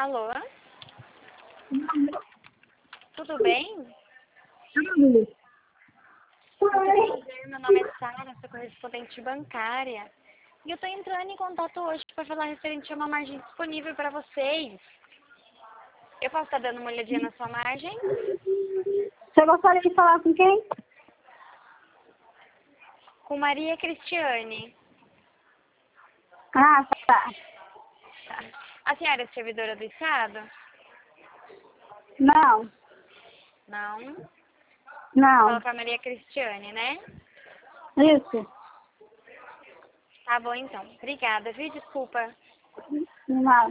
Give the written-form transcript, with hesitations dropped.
Alô? Tudo bem? Prazer, meu nome é Sara, sou correspondente bancária. E eu estou entrando em contato hoje para falar referente a uma margem disponível para vocês. Eu posso estar dando uma olhadinha na sua margem? Você gostaria de falar com quem? Com Maria Cristiane. Ah, tá. Tá. A senhora é servidora do Estado? Não, Não. não. Fala com a Maria Cristiane, né? Isso. Tá bom então. Obrigada, viu? Desculpa. Não.